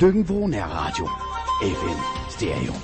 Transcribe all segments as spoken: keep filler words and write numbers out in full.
Lykken på Nærradio. F M Stereo.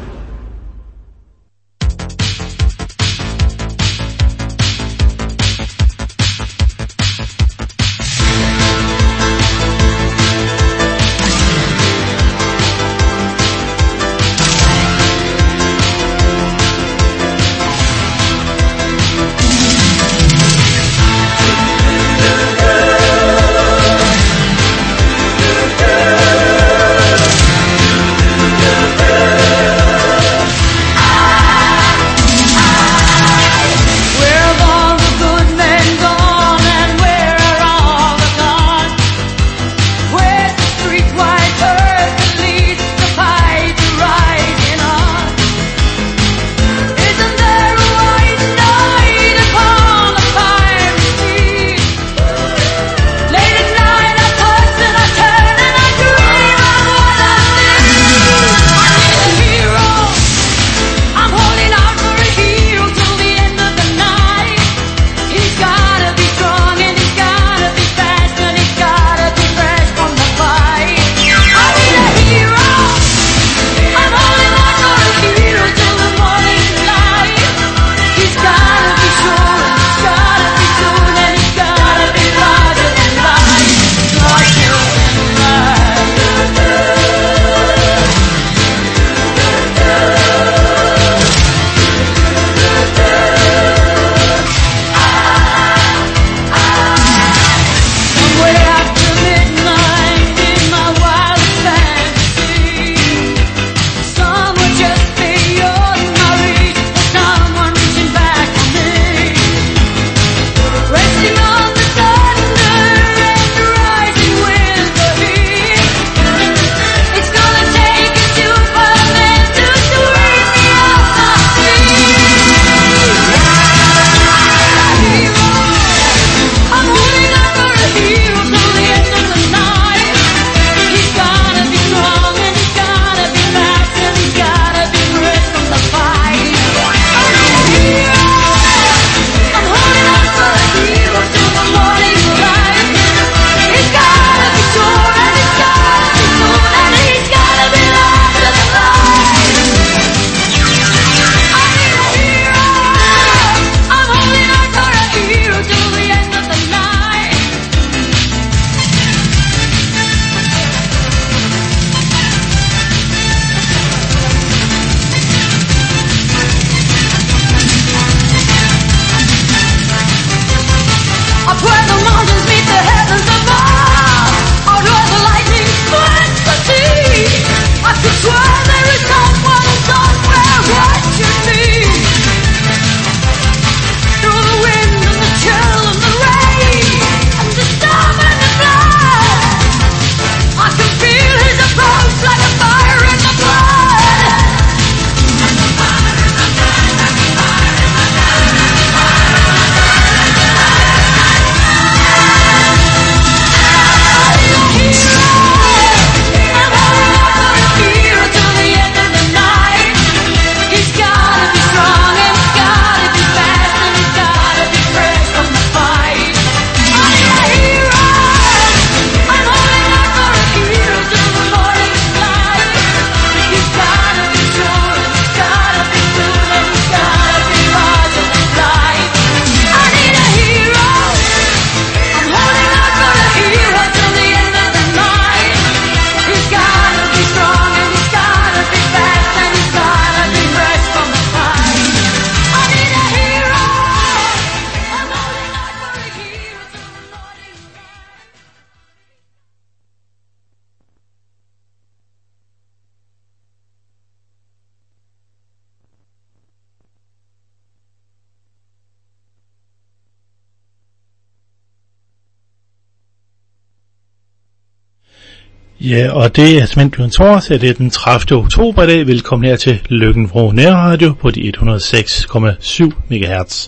Ja, og det er simpelthen en torsdag, det er den tredivte oktober i dag. Velkommen her til Lykken på Nærradio på de et hundrede og seks komma syv megahertz.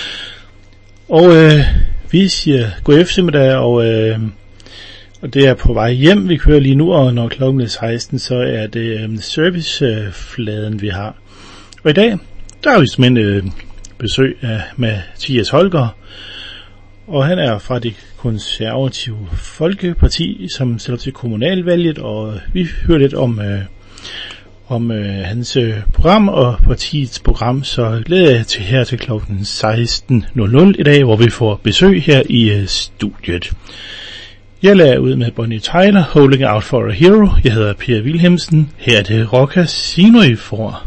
Og øh, vi siger god eftermiddag, og, øh, og det er på vej hjem. Vi kører lige nu, og når klokken er seksten, så er det øh, servicefladen, øh, vi har. Og i dag, der har vi simpelthen øh, besøg af Mathias Holger. og han er fra det konservative Folkeparti, som stiller til kommunalvalget, og vi hører lidt om, øh, om øh, hans øh, program og partiets program, så glæder jeg til her til klokken seksten nul nul i dag, hvor vi får besøg her i øh, studiet. Jeg lader ud med Bonnie Tyler, Holding Out for a Hero. Jeg hedder Per Wilhelmsen. Her er det Rock Casino, I får.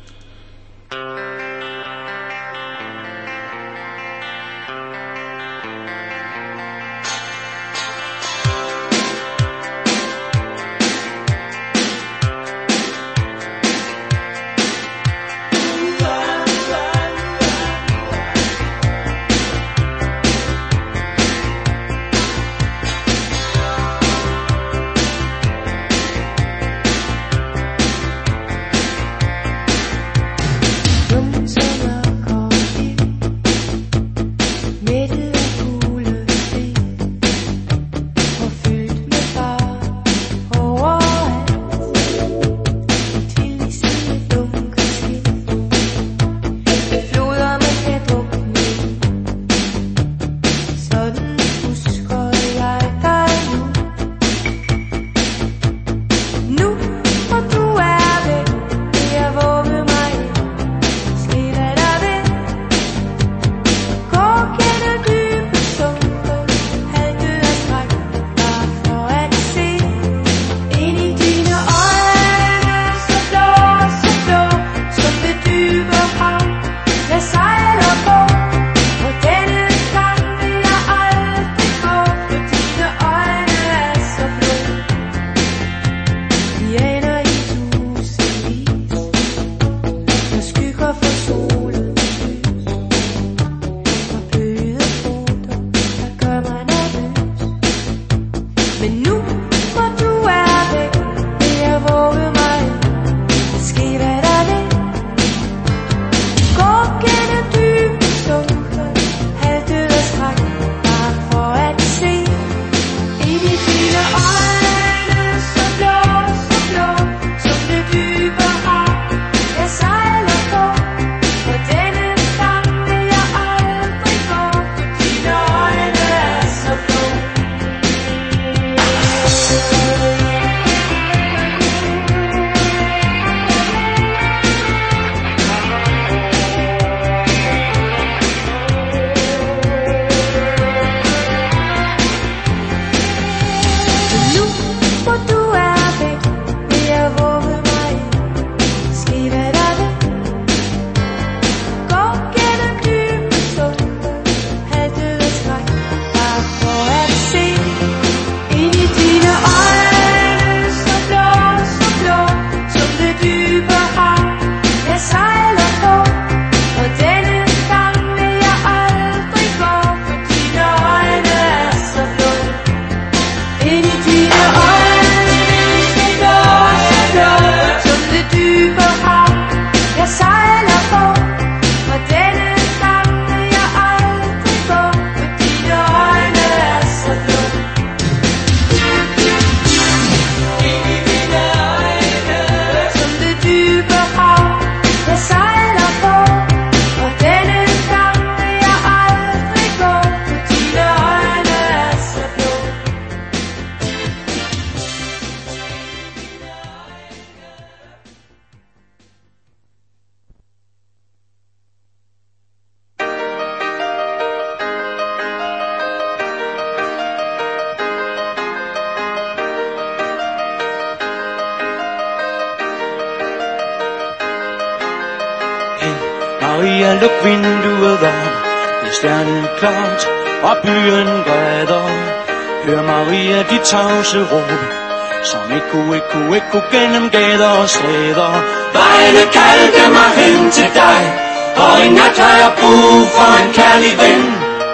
Maria, luk vinduet op, det er stjerneklart, og byen græder. Hør Maria, de tavse råb, som ekko, ekko, ekko gennem gader og stræder. Vejene kaldte mig hen til dig, og i nat har jeg brug for en kærlig ven.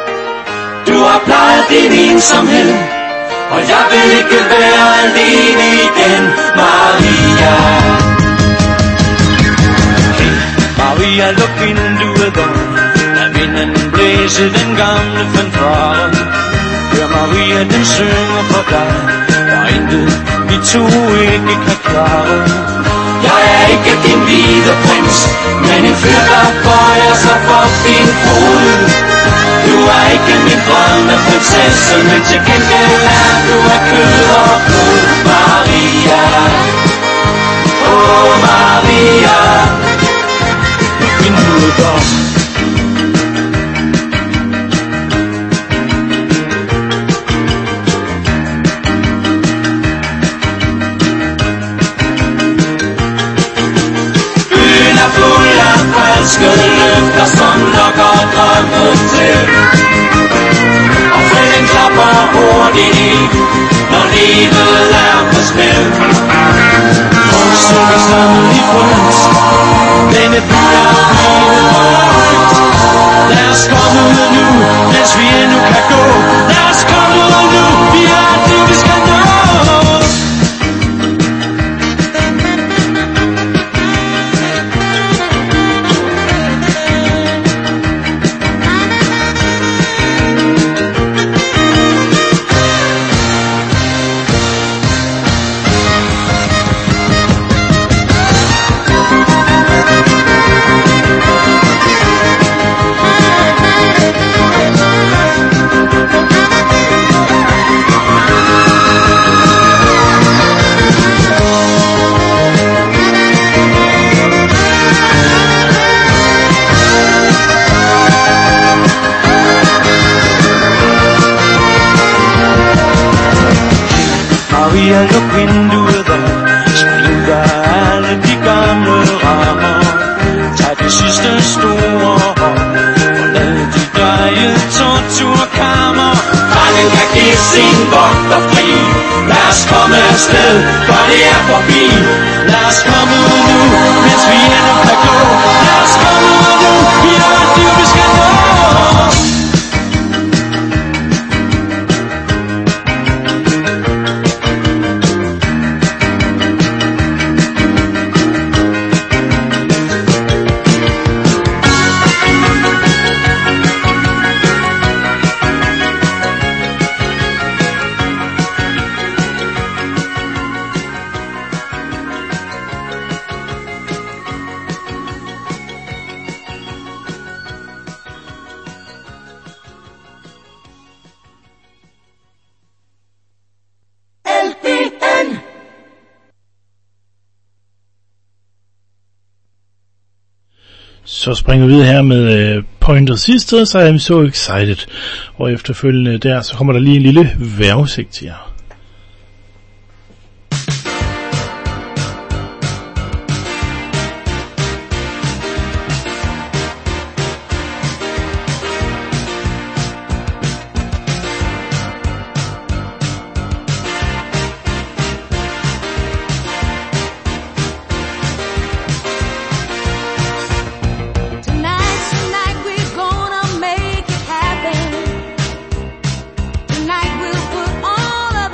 Du har plejet din ensomhed, og jeg vil ikke være alene igen, Maria. Maria, luk vinduet op, lad vinden blæse den gamle fanfare. Hør Maria, den synger for dig, der er intet vi to ikke kan klare. Jeg er ikke din hvide prins, men en fyr, der bøjer sig for din fod. Du er ikke min drømmeprinsesse, men til gengæld er du af kød og blod. Maria, åh Maria, nu finder du et op. Fuld af falske løfter, som lokker drømmen til. Og freden klapper hurtigt i, når livet er på spil. Og synger sammen i frygt, denne by er blevet højt. Lad os komme ud nu, mens vi endnu kan gå. Lad os komme ud nu, vi er det vi skal nå. Maria, luk vinduet op, spring ud af alle de gamle rammer. Tag det sidste store hop, forlad de dreje torturkammer. Drengen kan give sin vogter fri, lad os komme afsted, for det er forbi. Lad os komme ud nu, mens vi endnu kan gå. Lad os komme ud nu, vi er det vi skal nå. Så springer vi videre her med uh, Pointer Sister, så er vi så excited. Og efterfølgende der, så kommer der lige en lille vejrudsigt til jer. Tonight we'll put all of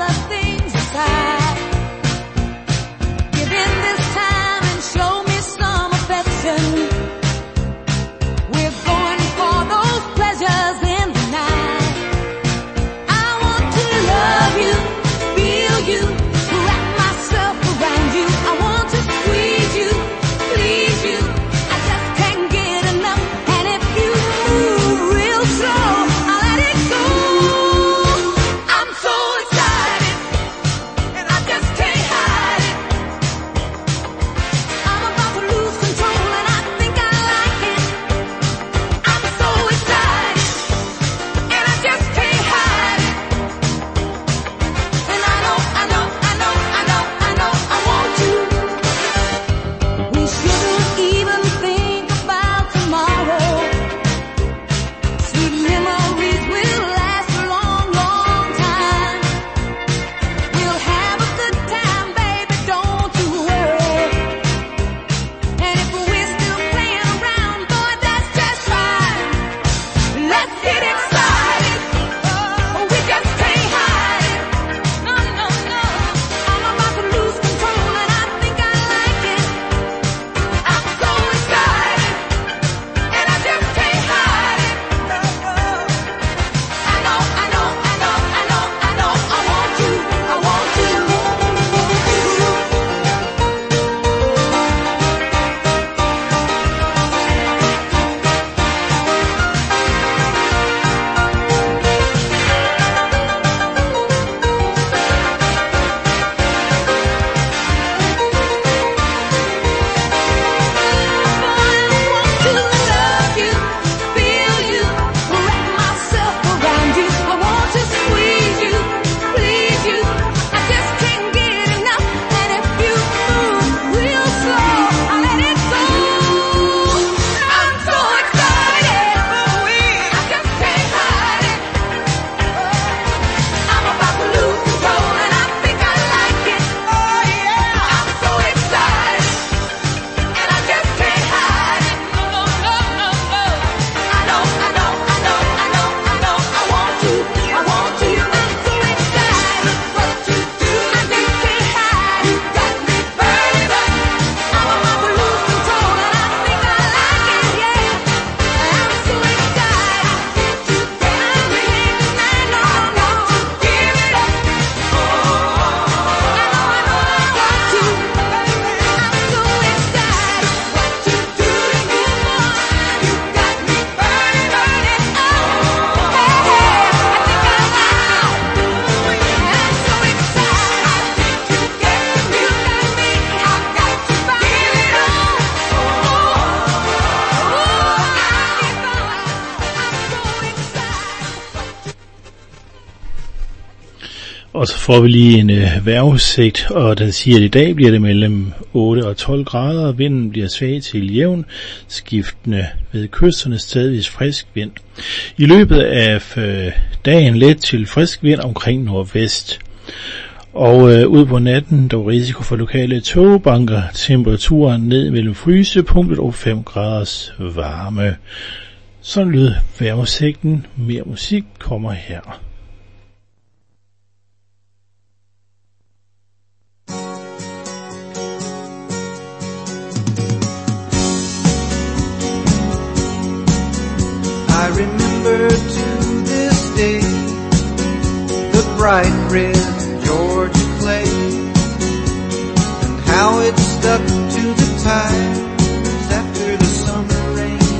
Og så får vi lige en øh, vejrudsigt, og den siger, at i dag bliver det mellem otte og tolv grader, og vinden bliver svag til jævn, skiftende ved kysterne stedvis frisk vind. I løbet af øh, dagen let til frisk vind omkring nordvest. Og øh, ud på natten, der er risiko for lokale tågebanker, temperaturen ned mellem frysepunktet og fem graders varme. Sådan lød vejrudsigten. Mere musik kommer her. I remember to this day the bright red Georgia clay and how it stuck to the tires after the summer rain.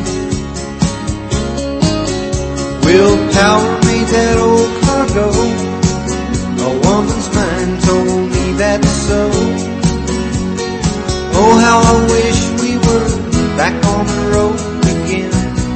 Willpower made that old car go. A woman's mind told me that so. Oh, how I wish we were back on the road again.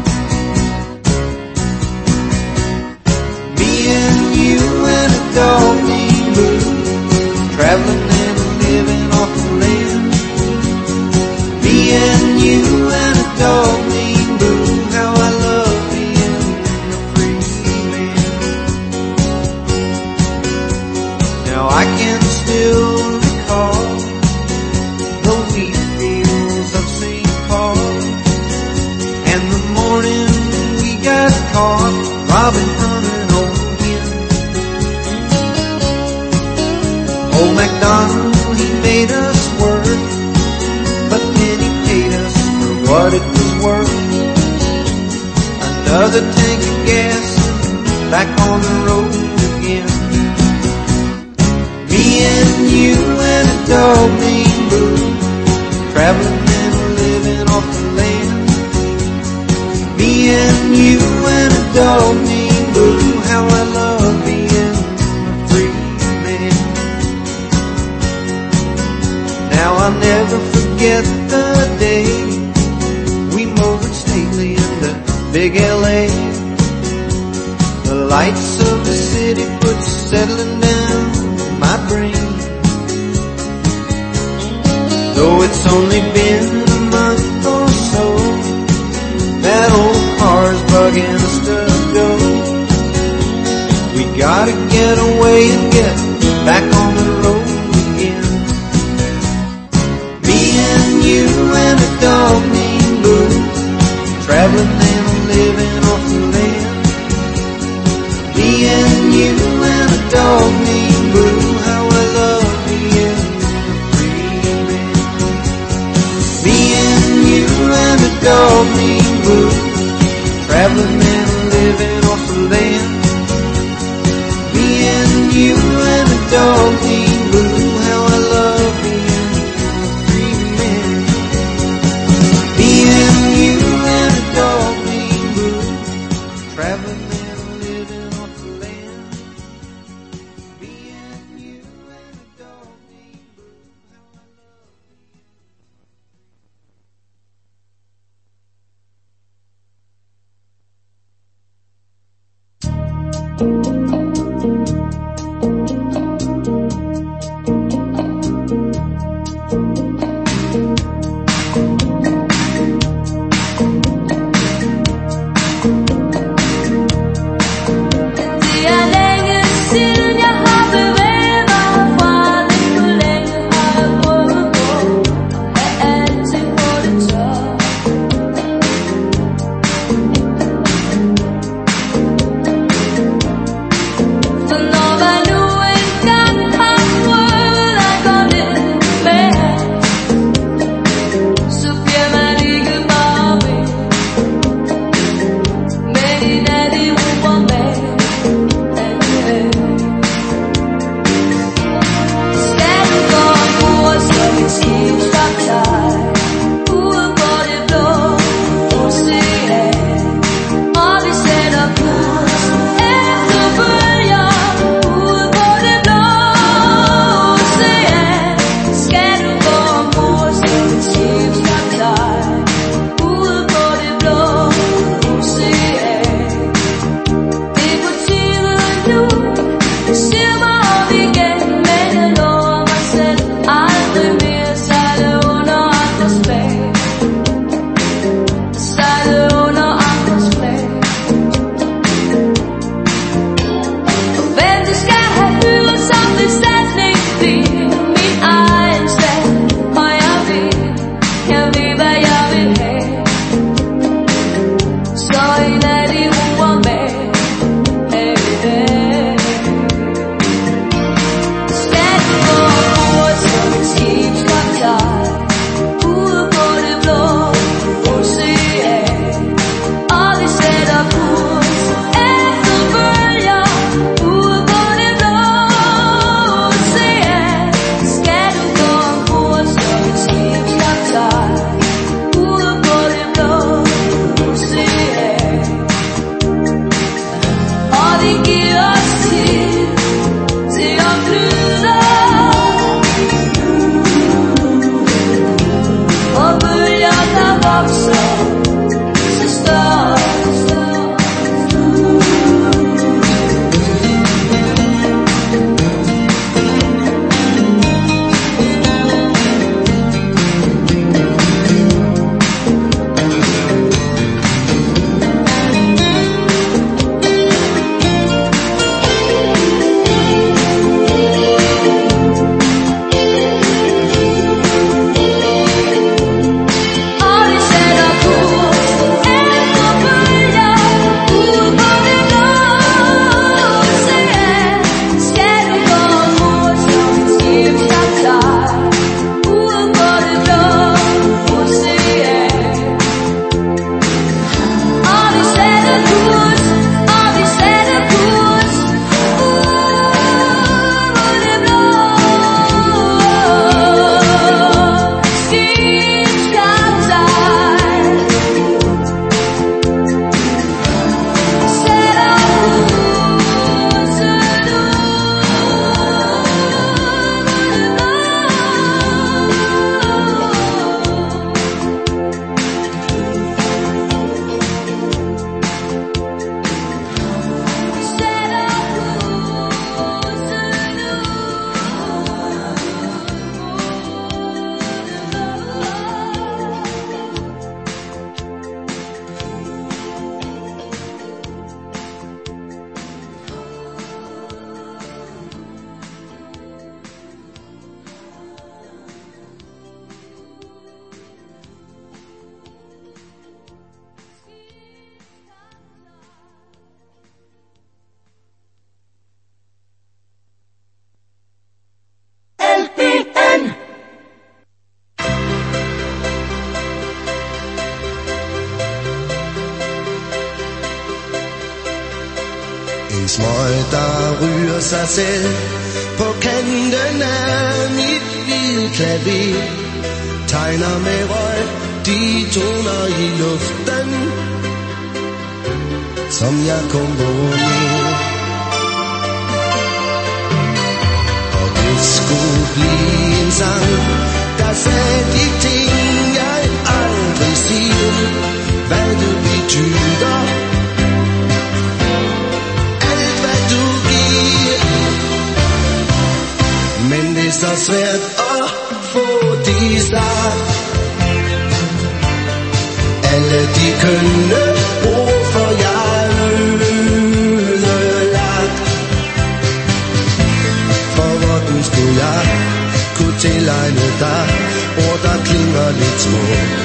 And a dog named Boo, traveling and living off the land. Me and you and a dog named Boo, how I love being a free man. Now I can still recall the wheat fields of Saint Paul and the morning we got caught robbing from an old Old MacDonald, he made us work, but then he paid us for what it was worth. Another tank of gas, back on the road again. Me and you and a dog named Boo, traveling and living off the land. Me and you and a dog named Boo, how I love being a free man. Now I'll never forget the day we motored stately into big L A. The lights of the city put settling down my brain. Though it's only been a month or so, that old car's bugging us to go. We gotta get away and get back on the road again. You and a dog named Boo, traveling and living off the land. Me and you and a dog named Boo, how I love being a free man. Me and you and a dog named Boo, traveling and living off the land. Me and you and a dog named Boo, how I love being En smøg, der ryger sig selv på kanten af mit hvide klaver, tegner med røg de toner i luften, som jeg komponerer. Og det skulle blive en sang, der sagde de ting, jeg aldrig siger, hvad du betyder, alt hvad du giver. Men det er så svært at få de start, alle de kønne ord, for jeg ødelagt. For hvordan skulle jeg kunne tilegne dig ord, der klinger lidt smukt?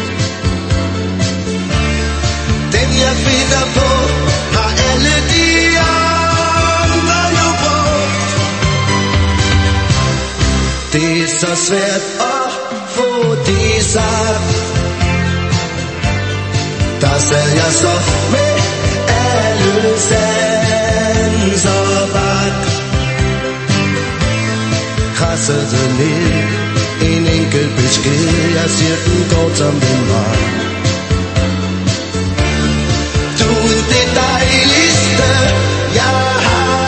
Den jeg finder på, har alle de andre jo brugt. Det er så svært at få det sagt. Der sad jeg så med alle sanser bak, krassede ned en enkelt besked, jeg siger den går som den var. Du er det dejligste, jeg har.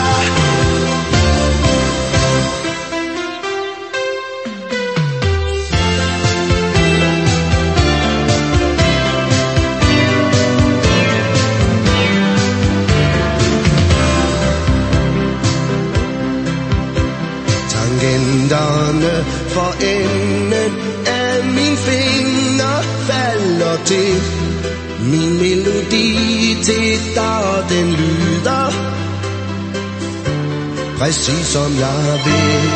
Tangenterne for enden af min finger falder til min melodi til dig, den lyder præcis som jeg vil.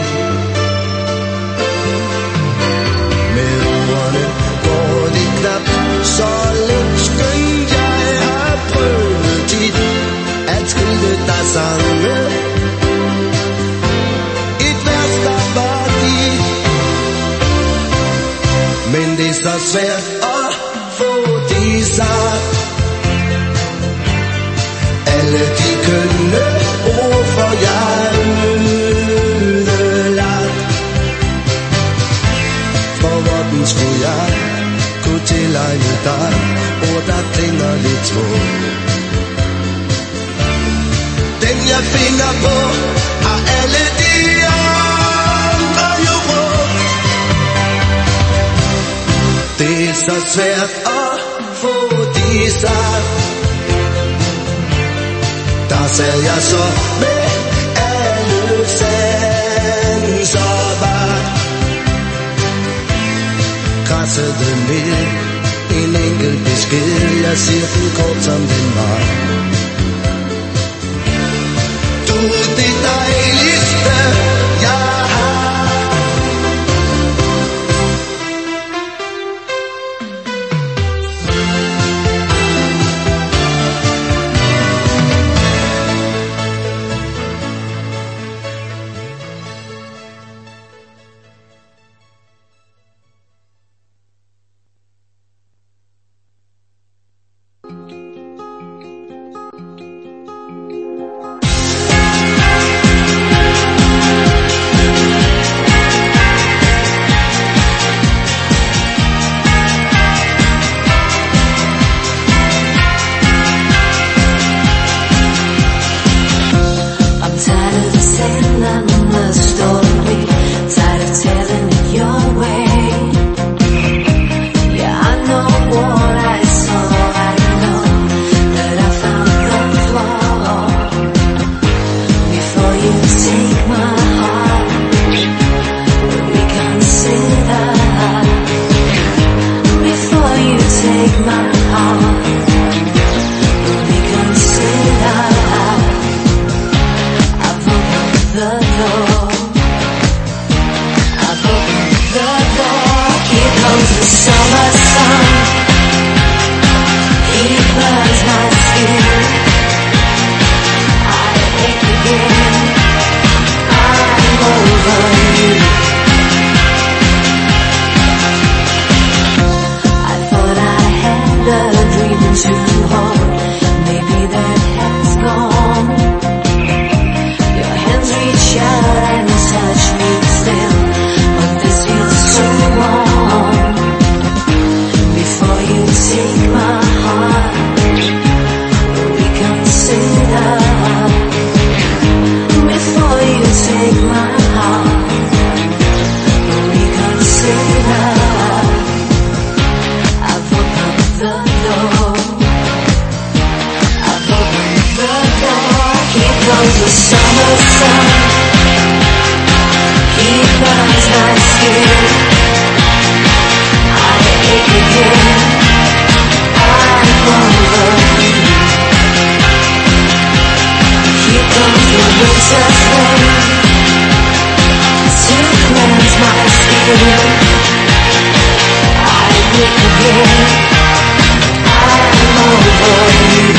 Med ordene går det knap så let, skønt jeg har prøvet tit at skrive dig sange. Et vers, der var dit, men det er så svært at få det sagt. Alle de kønne ord, for jeg ødelagt. For hvordan skulle jeg kunne tilegne dig ord, der klinger lidt smukt? Den jeg finder på, har alle de andre jo brugt. Det er så svært at få det sagt. Der sad jeg så med alle sanser bak, krassede ned en enkelt besked, jeg siger den kort som den var. Du er det dejligste, jeg har. Too hard, maybe that has gone. comes the summer sun. He burns my skin. I ache again. I'm over you. Here comes the winter's rain to cleanse my skin. I wake again. I'm over you.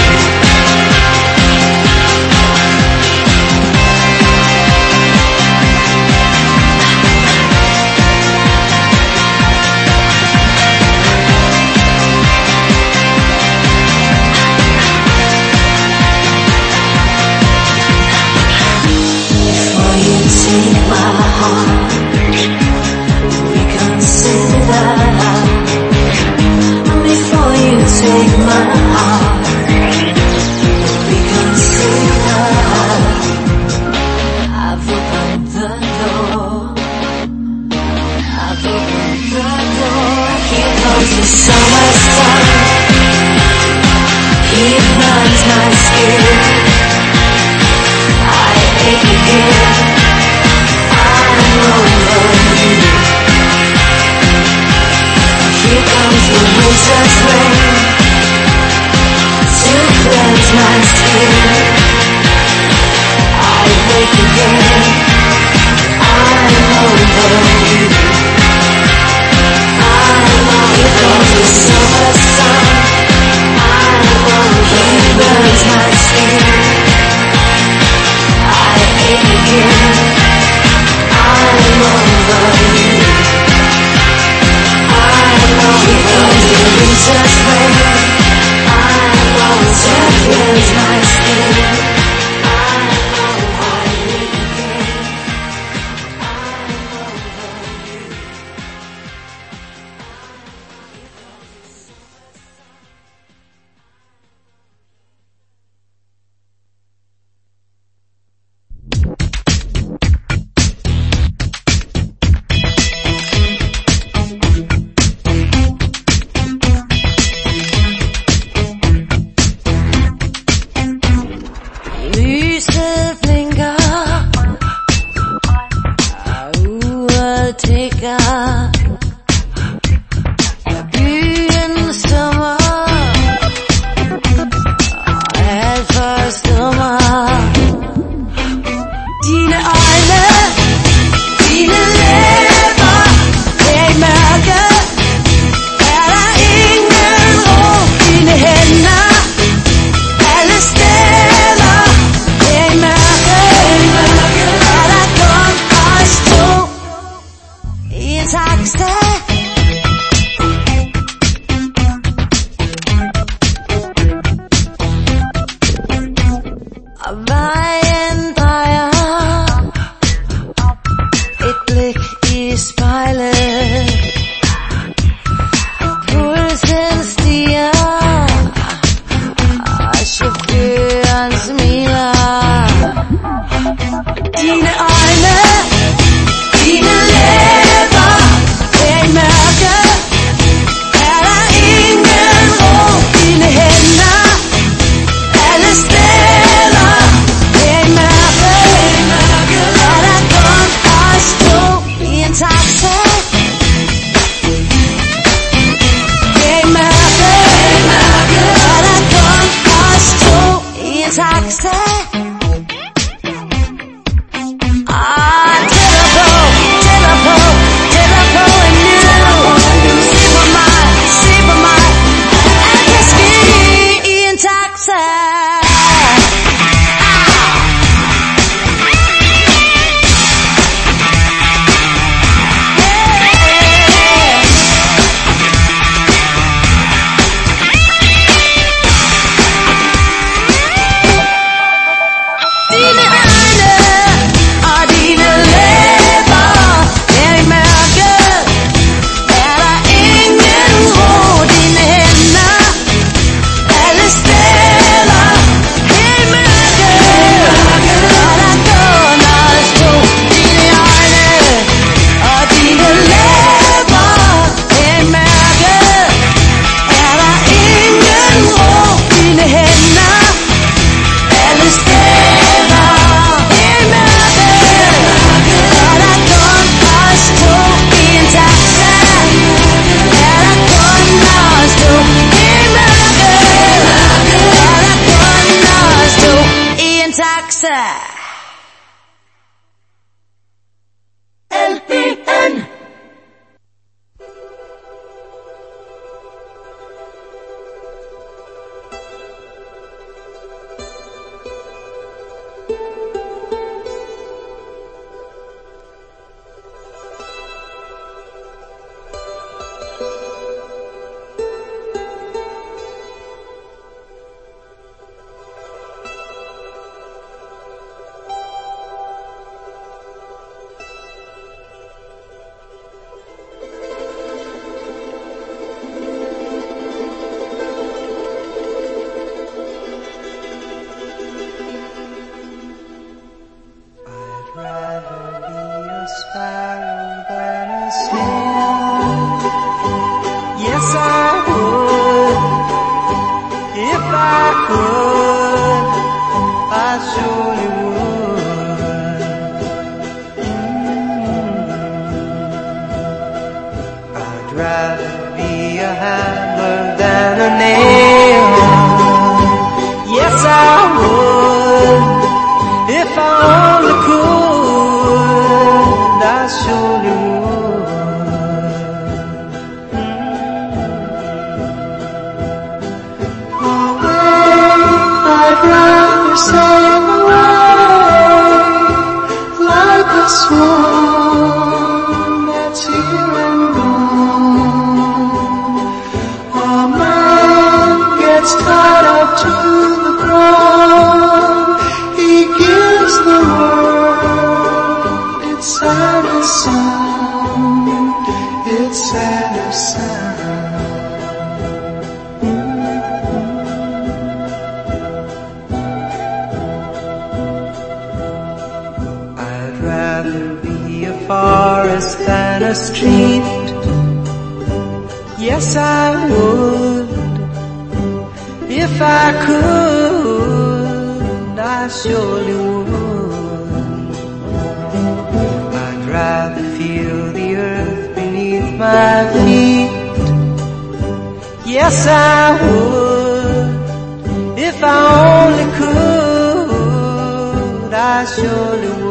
Take my heart, reconsider. Before you take my heart, reconsider. I've opened the door. I've opened the door. Here comes the summer sun. He burns my skin. I ache again. Here comes the winter's rain to cleanse my skin. I wake again. I'm over you. I'm over. Here comes the summer sun. I'm over. He burns my skin. water sail away like a swan that's here and gone. A man gets tied up to the ground. He gives the world its saddest sound, its saddest sound. Forest than a street. Yes, I would. If I could, I surely would. I'd rather feel the earth beneath my feet. Yes, I would. If I only could, I surely would.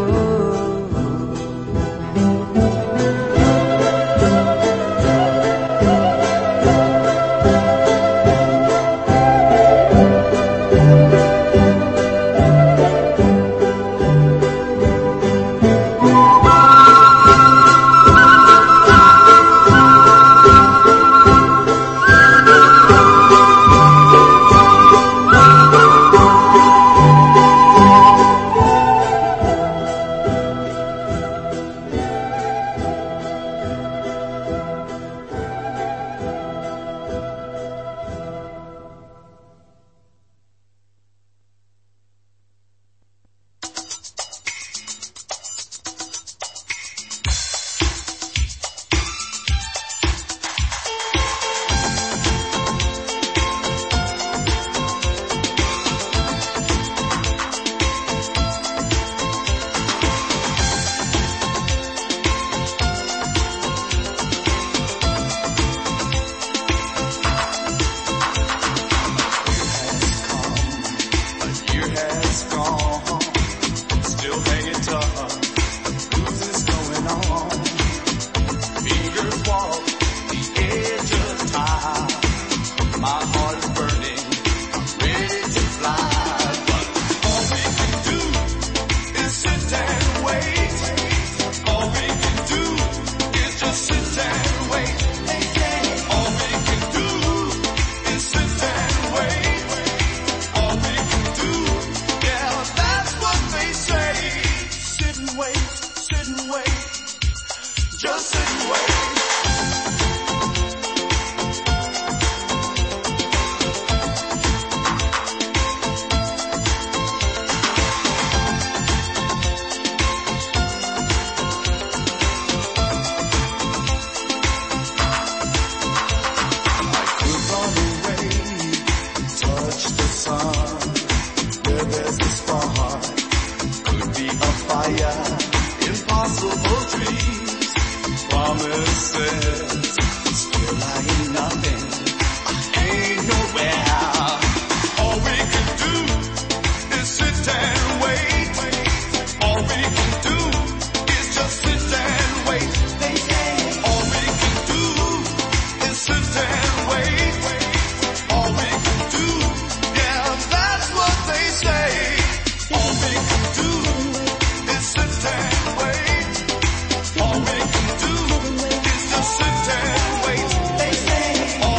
All we can do is just sit and wait. They say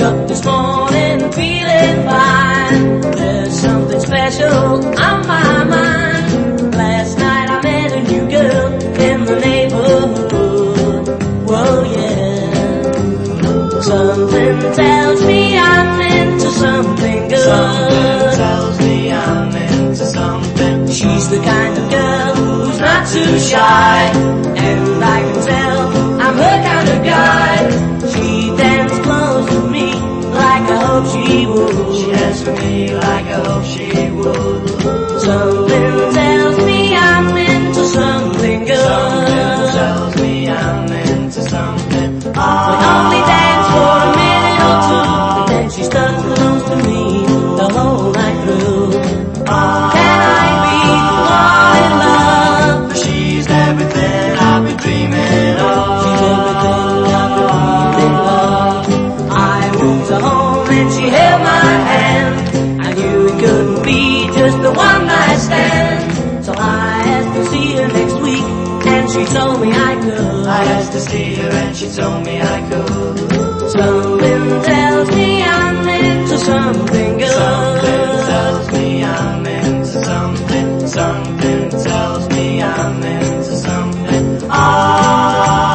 up this morning feeling fine. There's something special on my mind. Last night I met a new girl in the neighborhood. Whoa, yeah. Something tells me I'm into something good. Something tells me I'm into something. She's the kind of girl who's not too shy, and I can tell I'm her kind of guy. She danced close to me like I hope she would. She danced with me like I hope she would. Something tells me I'm into something good. Something tells me I'm into something. We only danced for a minute or two, and then she stuck close to me the whole night through. Can I be the one in love? She's everything I've been dreaming of. She's everything I've been dreaming of. I moved her home and she held my hand. I knew it couldn't be just a one night stand. So I asked to see her next week, and she told me I could. I asked to see her and she told me I could. Something tells me I'm into something good. Something tells me I'm into something. Something tells me I'm into something. Ah.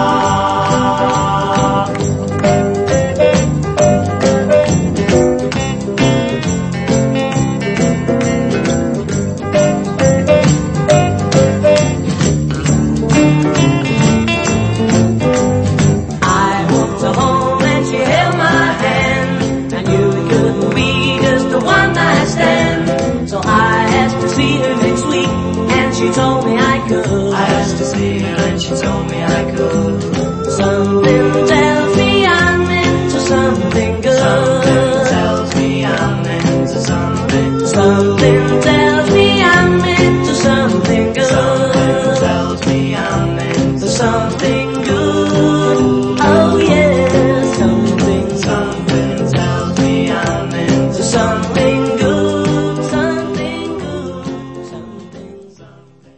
She told me I could. I asked to see her and she told me I could. Something tells me I'm into something good. Something tells me I'm into something. Something tells me I'm into something good. Something tells me I'm into something good. Oh yeah, something. Something tells me I'm into something good. Something good. Something.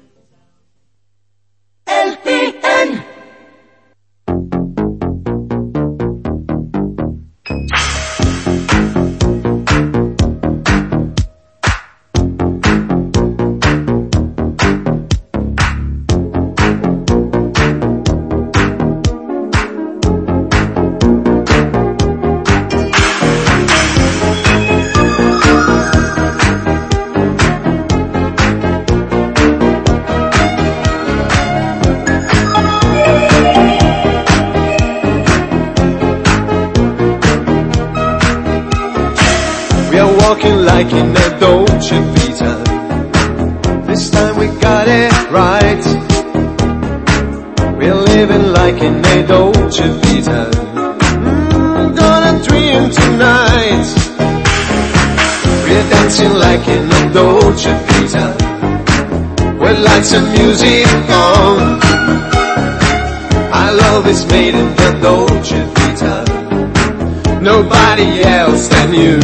L P N. Walking like in a Dolce Vita. This time we got it right. We're living like in a Dolce Vita. Mm, gonna dream tonight. We're dancing like in a Dolce Vita. With lights and music on. Our love is made in the Dolce Vita. Nobody else than you.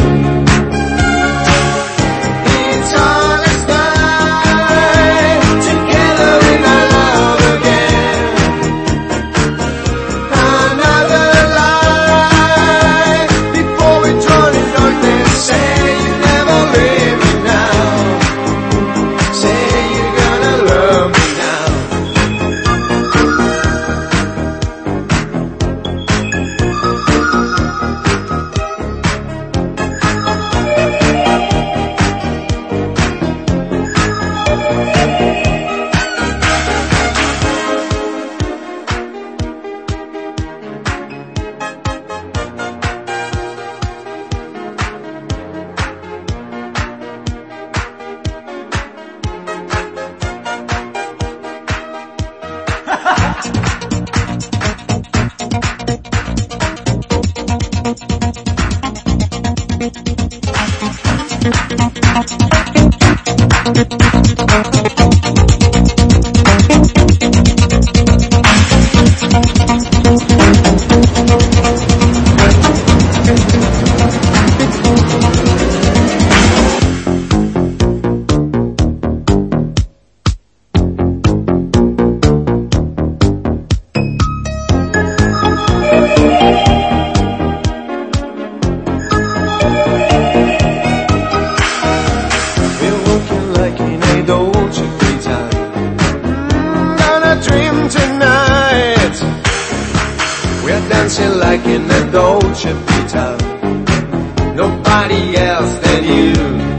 Dolce Vita, nobody else than you.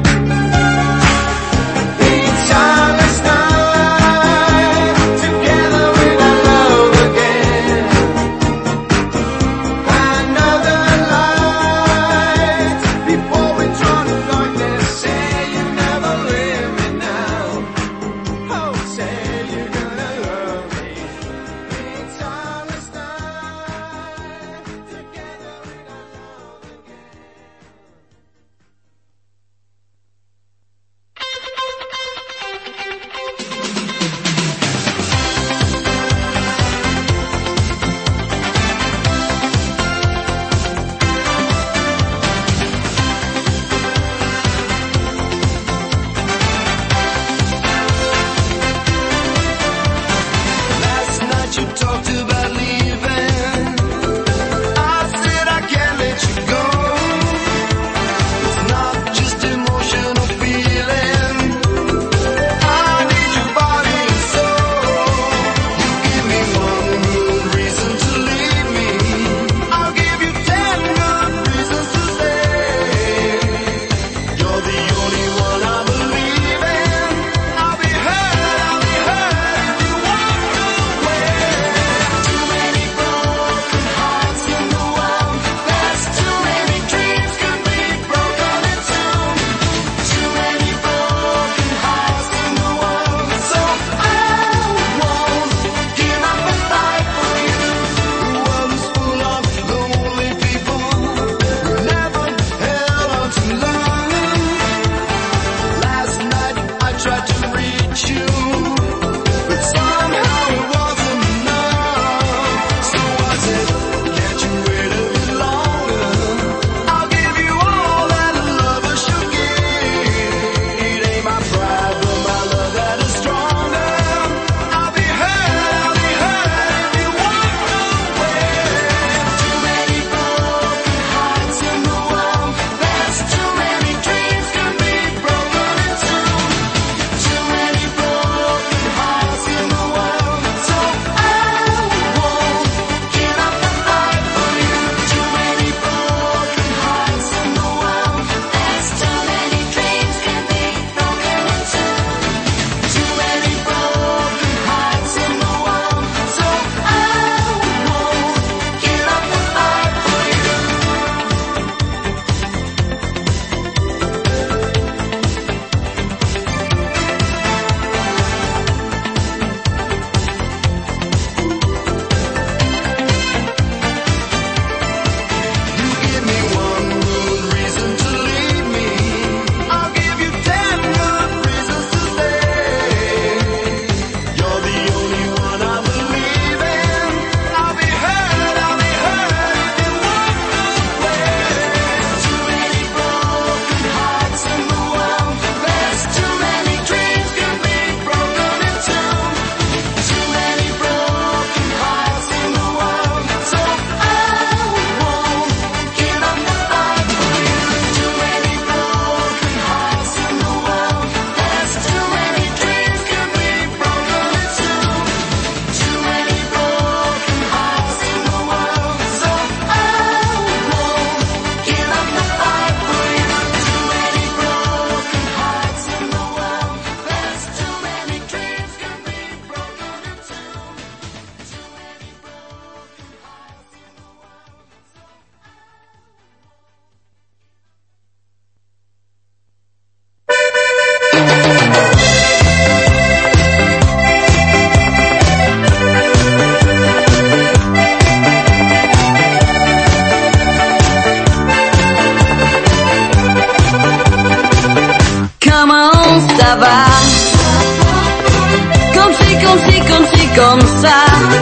comme ça.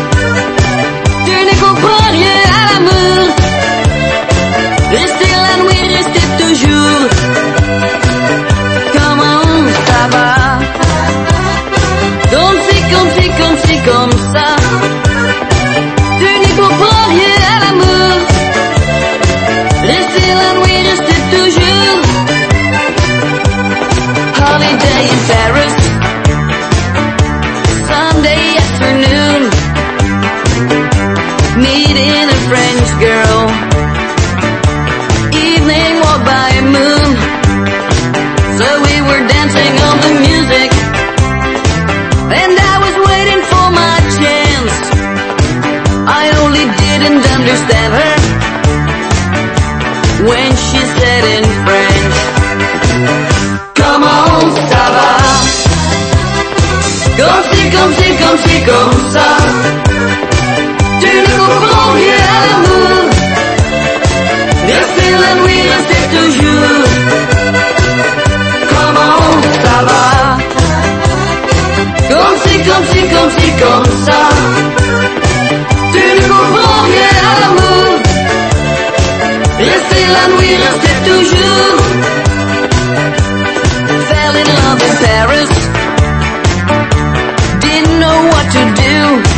Tu ne comprends rien à l'amour. Rester la nuit, rester toujours. Comment ça va? Comme si, comme si, comme si, comme ça. Tu ne comprends rien à l'amour. Rester la nuit, rester toujours. Holiday in Paris, Sunday afternoon, meeting a French girl. mind, she said in French. Come on, ça va. Comme si, comme si, comme si, comme ça. Tu ne comprends rien à l'amour. Rester la nuit, rester toujours. Comment ça va? Comme si, comme si, comme si, comme ça. Tu ne comprends rien à l'amour. Rester la nuit, rester toujours. Fell in love in Paris. Didn't know what to do.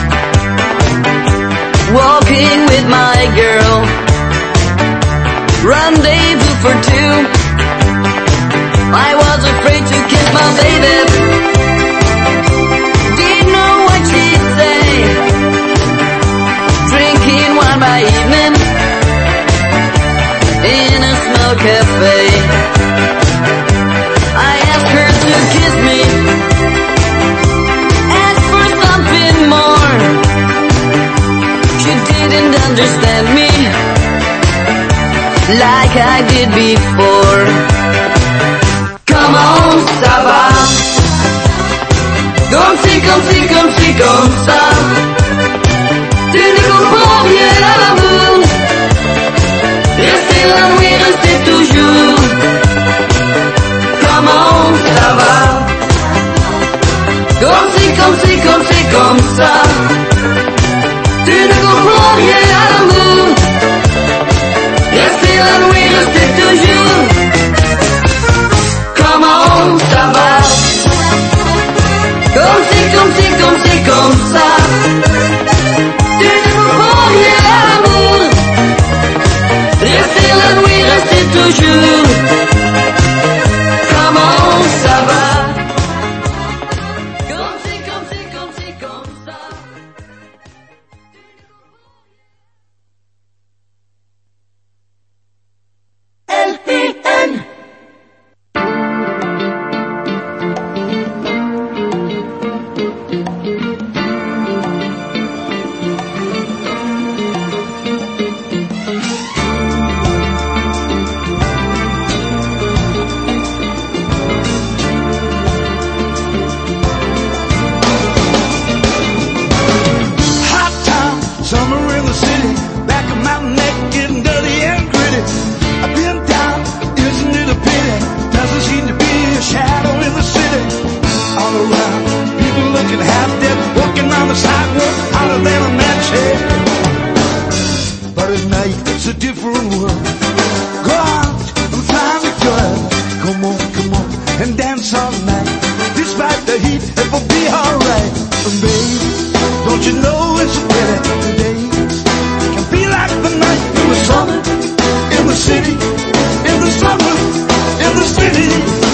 Walking with my girl. Rendezvous for two. I was afraid to kiss my baby. Didn't know what she'd say. Drinking wine by evening in a small cafe. I asked her to kiss me, asked for something more. She didn't understand me like I did before. Come on, ça va. Comme si, comme si, comme si, comme ça. Tu ne comprends rien à l'amour. Rester la nuit, rester toujours. Comment ça va? Comme si, comme si, comme si, comme ça. Tu ne comprends rien à l'amour. Rester la nuit, rester toujours. Comment ça va? Comme si, comme si, comme si, comme ça. Tu ne comprends rien à l'amour. Rester la nuit, rester toujours. Comment ça va? Comme si, comme si, comme si, comme ça. L P N. Hot time, summer in the city, back of Mountain Neck, getting dirty and gritty. I've been down, isn't it a pity? Doesn't seem to be a shadow in the city. All around, people looking half dead, walking on the sidewalk, hotter than a match head. But at night, it's a different world. Go out and find a girl. Come on, come on, and dance all night. Despite the heat, it will be alright. And baby, don't you know it's a pity? The days can be like the night in the summer, in the city, in the summer, in the city.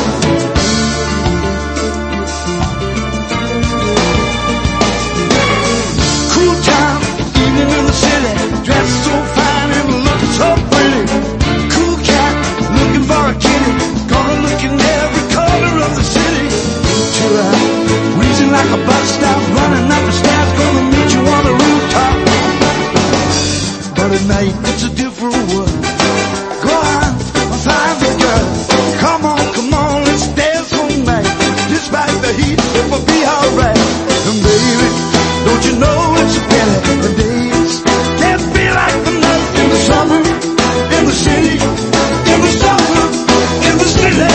Cool time, evening in the city, dressed so fine and looking so pretty. Cool cat, looking for a kitty, gonna look in every corner of the city. Chill out, wheezing like a bus stop, running up the stairs, gonna meet you on the rooftop. But at night, it's a different world. Go on, find the girl. Come on, come on, let's dance all night. Despite the heat, it will be alright. And baby, don't you know it's a pity? The days can't be like the night in the summer, in the city, in the summer, in the city.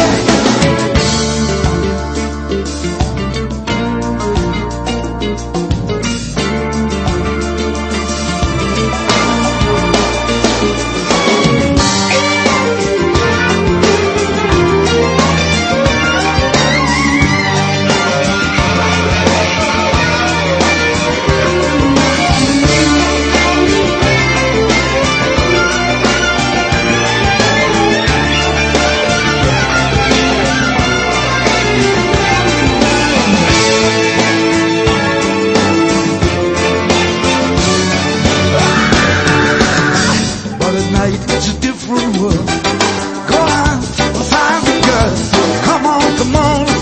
But at night it's a different world. Go on, find the girl. Come on, come on,